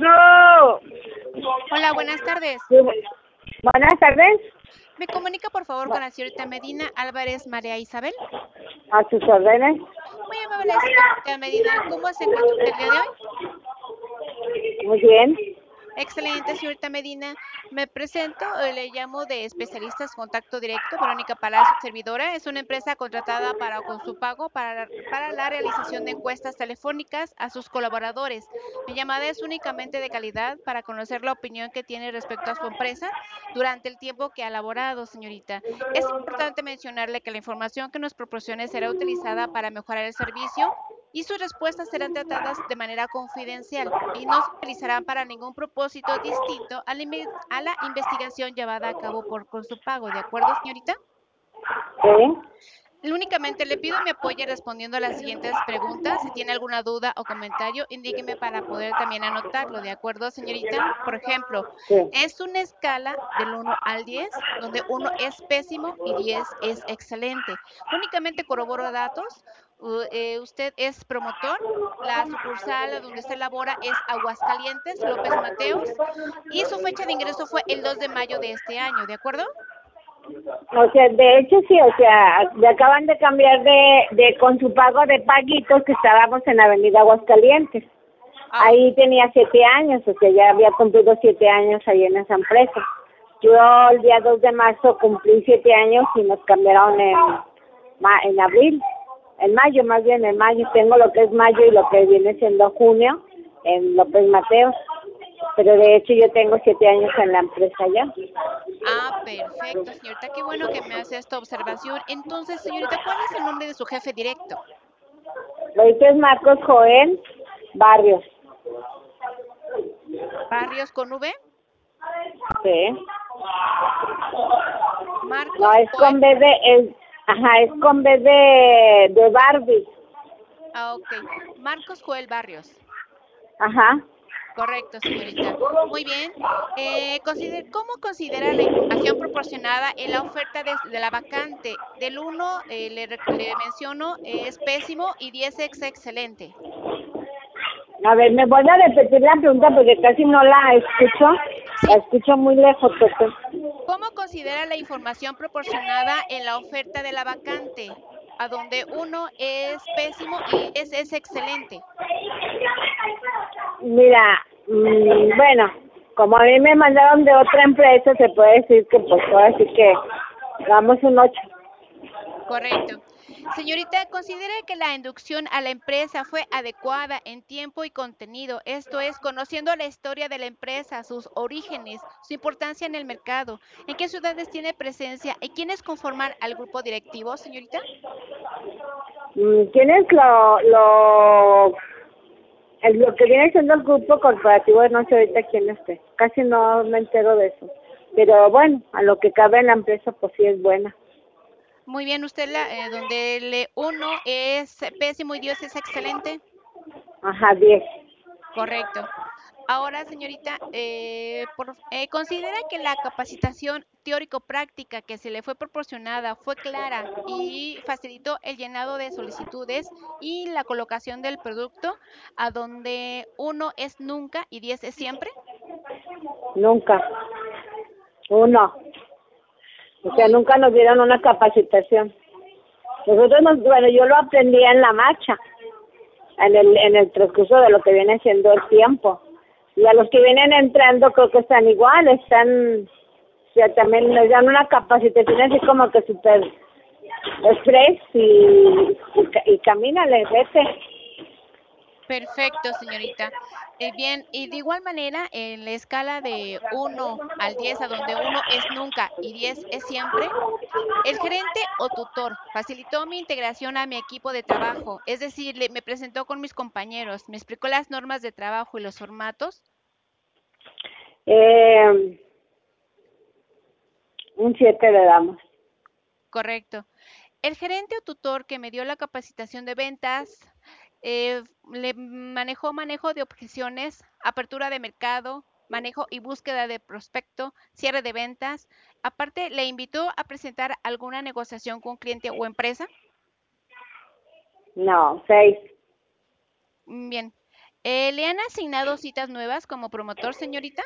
Hola, buenas tardes. Sí, buenas tardes, ¿Me comunica por favor con la señorita Medina Álvarez María Isabel? a sus órdenes. Muy amable, señorita Medina. ¿Cómo se encuentra usted el día de hoy? Muy bien. Excelente, señorita Medina. Me presento, le llamo de Especialistas Contacto Directo. Verónica Palacio, servidora. Es una empresa contratada con su pago para la realización de encuestas telefónicas a sus colaboradores. Mi llamada es únicamente de calidad para conocer la opinión que tiene respecto a su empresa durante el tiempo que ha laborado, señorita. Es importante mencionarle que la información que nos proporcione será utilizada para mejorar el servicio y sus respuestas serán tratadas de manera confidencial y no se utilizarán para ningún propósito distinto a la investigación llevada a cabo con su pago. ¿De acuerdo, señorita? Sí. Únicamente le pido me apoye respondiendo a las siguientes preguntas. Si tiene alguna duda o comentario, indíqueme para poder también anotarlo. ¿De acuerdo, señorita? Por ejemplo, Sí. es una escala del 1 al 10, donde 1 es pésimo y 10 es excelente. Únicamente corroboro datos. Usted es promotor. La sucursal donde usted labora es Aguascalientes, López Mateos, y su fecha de ingreso fue el 2 de mayo de este año. ¿De acuerdo? O sea, de hecho sí, o sea, me acaban de cambiar de con su pago de paguitos que estábamos en Avenida Aguascalientes. Ah, Ahí tenía 7 años, o sea, ya había cumplido 7 años ahí en esa empresa. Yo el día 2 de marzo cumplí 7 años y nos cambiaron en abril, en mayo, más bien en mayo. Tengo lo que es mayo y lo que viene siendo junio en López Mateos. Pero de hecho yo tengo 7 años en la empresa ya. perfecto, señorita. Qué bueno que me hace esta observación. Entonces, señorita, ¿cuál es el nombre de su jefe directo? Ahorita es Marcos Joel Barrios. Barrios con V. Sí. No, Marcos es Joel. con B de, es con B de Barbie. Ok. Marcos Joel Barrios. Ajá. Correcto, señorita. Muy bien. ¿Cómo considera la información proporcionada en la oferta de la vacante? Del 1, le menciono, es pésimo y 10 es excelente. A ver, ¿me vuelve a repetir la pregunta porque casi no la escucho? La Sí. escucho muy lejos, Pepe. ¿Cómo considera la información proporcionada en la oferta de la vacante? A donde 1 es pésimo y 10 es excelente. Mira, bueno, como a mí me mandaron de otra empresa, se puede decir que pues ahora sí que damos un 8. Correcto. Señorita, ¿considera que la inducción a la empresa fue adecuada en tiempo y contenido? Esto es, conociendo la historia de la empresa, sus orígenes, su importancia en el mercado, en qué ciudades tiene presencia y quiénes conforman al grupo directivo, señorita. ¿Quién es lo que viene siendo el grupo corporativo? No sé ahorita quién esté. Casi no me entero de eso. Pero bueno, a lo que cabe en la empresa, pues sí es buena. Muy bien, usted donde el 1 es pésimo y 10 es excelente. Ajá, 10. Correcto. Ahora, señorita, ¿considera que la capacitación teórico-práctica que se le fue proporcionada fue clara y facilitó el llenado de solicitudes y la colocación del producto, a donde 1 es nunca y 10 es siempre? Nunca. Uno. O sea, Muy, nunca nos dieron una capacitación. Bueno, yo lo aprendí en la marcha, en el transcurso de lo que viene siendo el tiempo. Y a los que vienen entrando creo que están igual, o sea, también les dan una capacitación así como que súper express y camínale, vete. perfecto, señorita. Bien, y de igual manera, en la escala de 1 al 10, a donde 1 es nunca y 10 es siempre, el gerente o tutor facilitó mi integración a mi equipo de trabajo, es decir, me presentó con mis compañeros, me explicó las normas de trabajo y los formatos. Eh, un 7 le damos. Correcto. El gerente o tutor que me dio la capacitación de ventas, le manejó manejo de objeciones, apertura de mercado, manejo y búsqueda de prospecto, cierre de ventas. Aparte, le invitó a presentar alguna negociación con cliente o empresa. No, 6. Bien. ¿Le han asignado citas nuevas como promotor, señorita?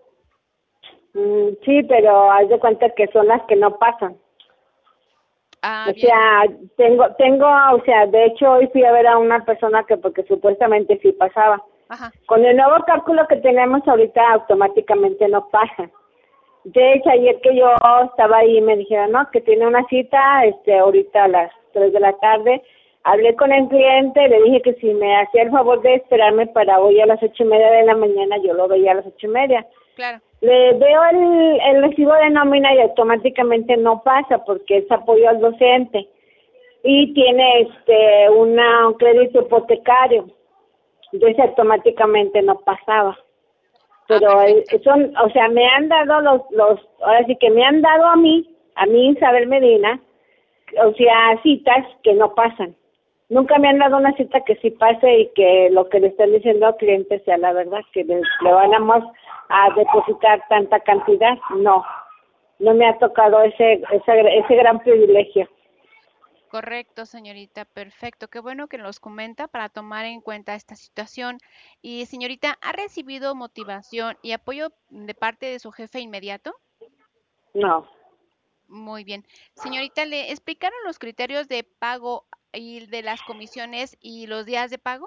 Sí, pero haz de cuenta que son las que no pasan. Ah, O bien. sea, o sea, de hecho hoy fui a ver a una persona que porque supuestamente sí pasaba. Ajá, Con el nuevo cálculo que tenemos ahorita automáticamente no pasa. De hecho, ayer que yo estaba ahí me dijeron, no, que tiene una cita ahorita a las 3 de la tarde. Hablé con el cliente, le dije que si me hacía el favor de esperarme para hoy a las 8:30 de la mañana, yo lo veía a las 8:30. claro. Le veo el recibo de nómina y automáticamente no pasa porque es apoyo al docente y tiene un crédito hipotecario. Entonces automáticamente no pasaba. Ah, Pero perfecto. son, o sea, me han dado ahora sí que me han dado a mí Isabel Medina, o sea, citas que no pasan. Nunca me han dado una cita que sí pase y que lo que le están diciendo al cliente sea la verdad, que le vamos a depositar tanta cantidad. No, no me ha tocado ese gran privilegio. Correcto, señorita, perfecto. Qué bueno que nos comenta para tomar en cuenta esta situación. Y señorita, ¿ha recibido motivación y apoyo de parte de su jefe inmediato? No. Muy bien. Señorita, ¿le explicaron los criterios de pago y de las comisiones y los días de pago?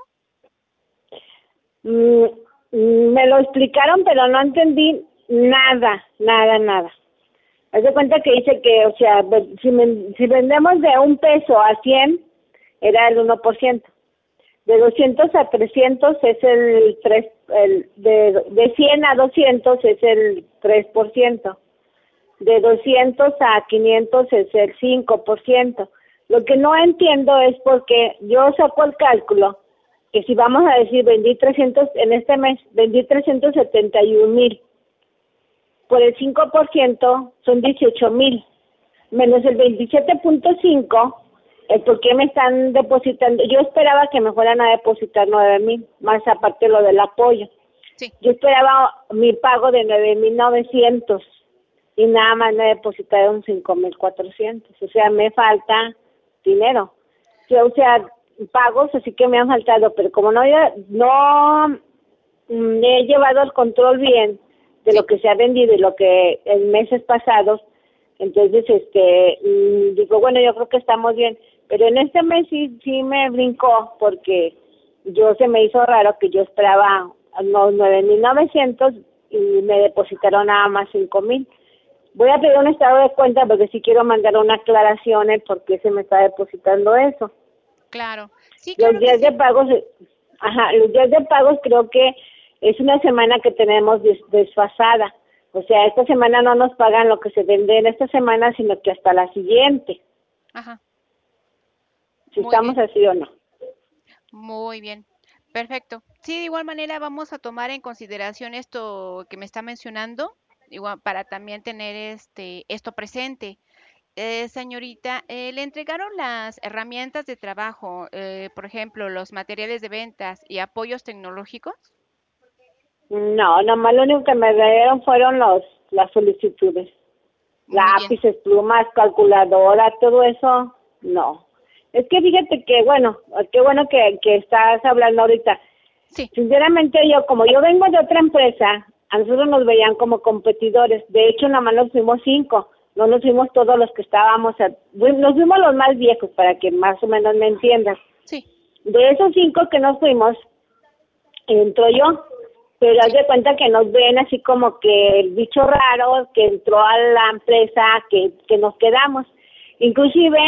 Mm, Me lo explicaron, pero no entendí nada, nada, nada. Haz de cuenta que dice que, o sea, si vendemos de 1 peso a 100, era el 1%. De 200 a 300 es el 3, de 100 a 200 es el 3%. De 200 a 500 es el 5%. Lo que no entiendo es porque yo saco el cálculo que si vamos a decir vendí 300 en este mes, vendí 371,000. Por el 5% son 18,000, menos el 27.5, ¿por qué me están depositando? Yo esperaba que me fueran a depositar 9,000, más aparte lo del apoyo. Sí. Yo esperaba mi pago de 9,900 y nada más me depositaron 5,400. O sea, me falta dinero. O sea, pagos así que me han faltado, pero como no he llevado el control bien de Sí. lo que se ha vendido y lo que en meses pasados, entonces digo, bueno, yo creo que estamos bien, pero en este mes sí me brincó porque se me hizo raro que yo esperaba unos 9,900 y me depositaron nada más 5,000. Voy a pedir un estado de cuenta porque sí quiero mandar una aclaración en por qué se me está depositando eso. Claro. Sí, Los claro que días de sí. pagos, los días de pagos creo que es una semana que tenemos desfasada. O sea, esta semana no nos pagan lo que se vende en esta semana, sino que hasta la siguiente, Ajá. si Muy estamos bien. así o no. Muy bien. Perfecto. Sí, de igual manera vamos a tomar en consideración esto que me está mencionando, igual para también tener esto presente. Señorita, ¿le entregaron las herramientas de trabajo, por ejemplo, los materiales de ventas y apoyos tecnológicos? No, nomás lo único que me dieron fueron las solicitudes. Muy bien. Lápices, plumas, calculadora, todo eso, no. Es que fíjate que, bueno, qué bueno que estás hablando ahorita. Sí. Sinceramente como yo vengo de otra empresa, a nosotros nos veían como competidores. De hecho, nada más nos fuimos 5, no nos fuimos todos los que estábamos, nos fuimos los más viejos para que más o menos me entiendas. Sí. De esos 5 que nos fuimos, entró yo, pero haz Sí. de cuenta que nos ven así como que el bicho raro que entró a la empresa, que nos quedamos. Inclusive,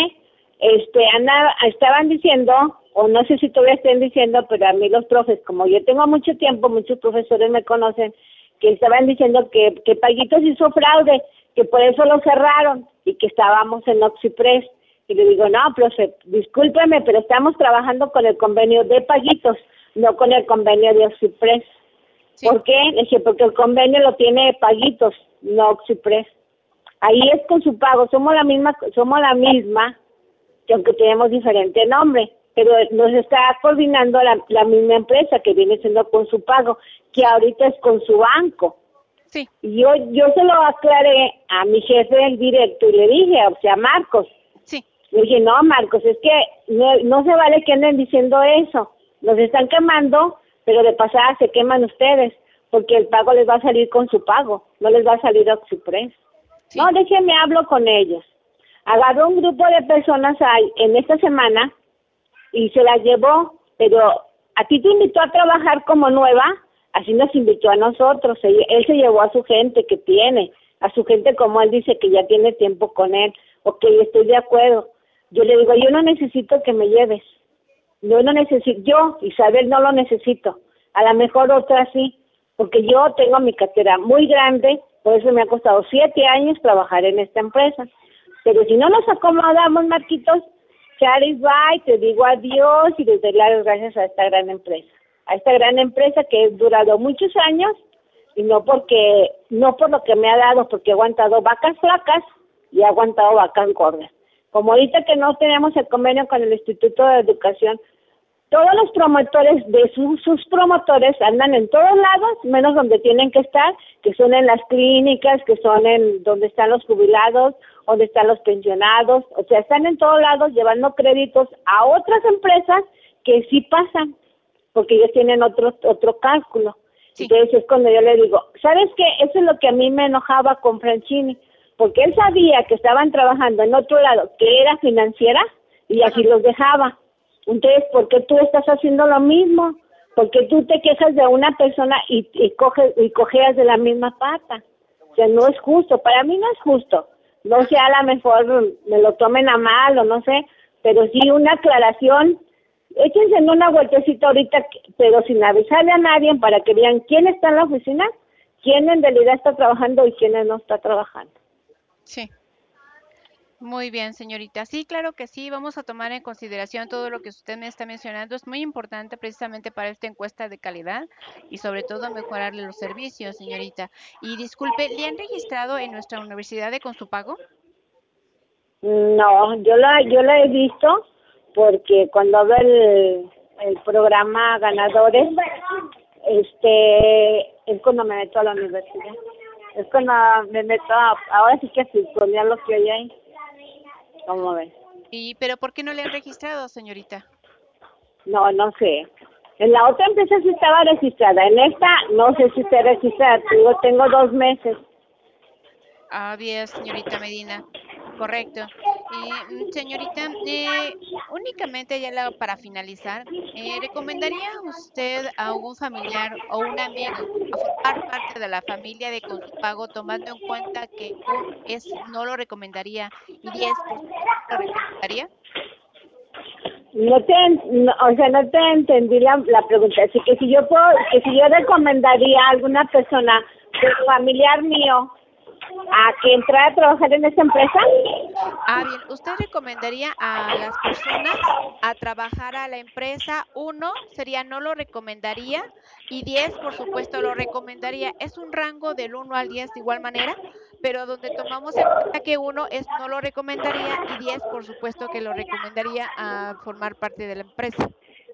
estaban diciendo, o no sé si todavía estén diciendo, pero a mí los profes, como yo tengo mucho tiempo, muchos profesores me conocen, que estaban diciendo que Paguitos hizo fraude, que por eso lo cerraron y que estábamos en Oxipress. Y le digo, no, profe, discúlpeme, pero estamos trabajando con el convenio de Paguitos, no con el convenio de Oxipress. Sí. ¿Por qué? Le dije, porque el convenio lo tiene Paguitos, no Oxipress. Ahí es con su pago, somos la misma, que aunque tenemos diferente nombre, pero nos está coordinando la misma empresa que viene siendo con su pago, que Sí. ahorita es con su banco. Sí. Y yo se lo aclaré a mi jefe del directo y le dije, o sea, Marcos, Sí. le dije, no, Marcos, es que no se vale que anden diciendo eso. Nos están quemando pero de pasada se queman ustedes, porque el pago les va a salir con su pago, no les va a salir Oxypress. Sí. No, déjenme hablo con ellos. Agarró un grupo de personas ahí en esta semana y se las llevó, pero a ti te invitó a trabajar como nueva, así nos invitó a nosotros. Él se llevó a su gente que tiene, a su gente como él dice que ya tiene tiempo con él. Ok, estoy de acuerdo. Yo le digo, yo no necesito que me lleves. Yo no necesito, yo, Isabel, no lo necesito. A lo mejor otra sí, porque yo tengo mi cartera muy grande, por eso me ha costado 7 años trabajar en esta empresa. Pero si no nos acomodamos, Marquitos, Charis, bye, te digo adiós y les doy las gracias a esta gran empresa que he durado muchos años y no por lo que me ha dado, porque he aguantado vacas flacas y he aguantado vacas gordas. Como ahorita que no tenemos el convenio con el Instituto de Educación, todos los promotores de sus promotores andan en todos lados, menos donde tienen que estar, que son en las clínicas, que son en donde están los jubilados, donde están los pensionados, o sea, están en todos lados llevando créditos a otras empresas que sí pasan, porque ellos tienen otro cálculo. Sí. Entonces es cuando yo le digo, ¿sabes qué? Eso es lo que a mí me enojaba con Franchini, porque él sabía que estaban trabajando en otro lado, que era financiera, y así los dejaba. Entonces, ¿por qué tú estás haciendo lo mismo? Porque tú te quejas de una persona y cojeas de la misma pata. O sea, no es justo. Para mí no es justo. No sé, a lo mejor me lo tomen a mal o no sé, pero sí una aclaración. Échense en una vueltecita ahorita, pero sin avisarle a nadie para que vean quién está en la oficina, quién en realidad está trabajando y quién no está trabajando. Sí. Muy bien, señorita. Sí, claro que sí. Vamos a tomar en consideración todo lo que usted me está mencionando. Es muy importante precisamente para esta encuesta de calidad y sobre todo mejorarle los servicios, señorita. Y disculpe, ¿le han registrado en nuestra universidad de Consupago? No, yo la he visto porque cuando veo el programa Ganadores, es cuando me meto a la universidad. Es cuando me meto ahora sí que sintonía lo que hay ahí. ¿Cómo ves? Pero ¿por qué no le han registrado, señorita? No sé. En la otra empresa sí estaba registrada. En esta no sé si esté registrada. Tengo 2 meses. Ah, bien, señorita Medina. Correcto. Y señorita, únicamente para finalizar, ¿recomendaría usted a algún familiar o un amigo a formar parte de la familia de Consupago tomando en cuenta que no lo recomendaría y 10 por supuesto lo recomendaría? O sea, no te entendí la pregunta. Así que si yo recomendaría a alguna persona, familiar mío, a que entrara a trabajar en esta empresa. Ah, bien. ¿Usted recomendaría a las personas a trabajar a la empresa? Uno sería no lo recomendaría y 10, por supuesto, lo recomendaría. Es un rango del 1 al 10 de igual manera, pero donde tomamos en cuenta que uno es no lo recomendaría y 10, por supuesto, que lo recomendaría a formar parte de la empresa.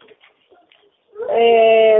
Eh,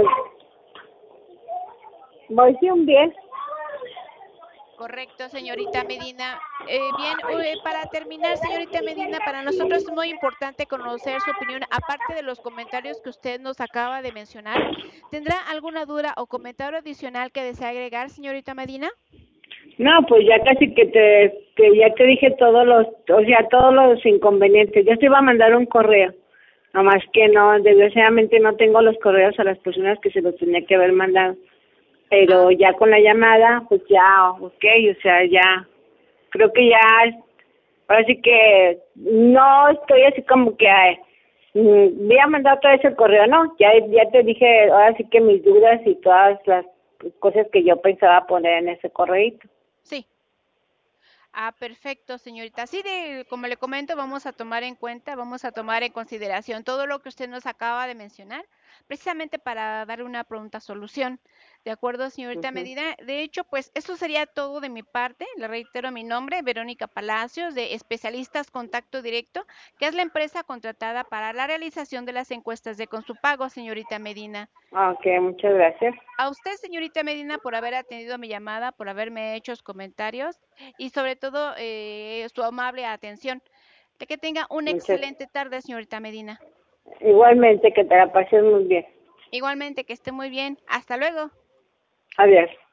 Voy a decir un 10. Correcto, señorita Medina. Bien, para terminar, señorita Medina, para nosotros es muy importante conocer su opinión, aparte de los comentarios que usted nos acaba de mencionar. ¿Tendrá alguna duda o comentario adicional que desea agregar, señorita Medina? No, pues ya casi que ya te dije todos los inconvenientes. Yo te iba a mandar un correo, nomás que no, desgraciadamente no tengo los correos a las personas que se los tenía que haber mandado. Pero Ah, ya con la llamada, pues ya, okay, o sea, ya, creo que ya, ahora sí que no estoy así como que, voy a mandar otra vez el correo, no, ya te dije, ahora sí que mis dudas y todas las cosas que yo pensaba poner en ese correíto. sí. Ah, perfecto, señorita. Sí, como le comento, vamos a tomar en cuenta, vamos a tomar en consideración todo lo que usted nos acaba de mencionar, precisamente para darle una pronta solución. ¿De acuerdo, señorita Ujú. Medina? De hecho, pues eso sería todo de mi parte. Le reitero mi nombre, Verónica Palacios, de Especialistas Contacto Directo, que es la empresa contratada para la realización de las encuestas de Consupago, señorita Medina. Ok, muchas gracias. A usted, señorita Medina, por haber atendido mi llamada, por haberme hecho los comentarios y sobre todo su amable atención. De que tenga una Muchas. excelente tarde, señorita Medina. Igualmente, que te la pases muy bien. Igualmente, que esté muy bien. Hasta luego. Adiós.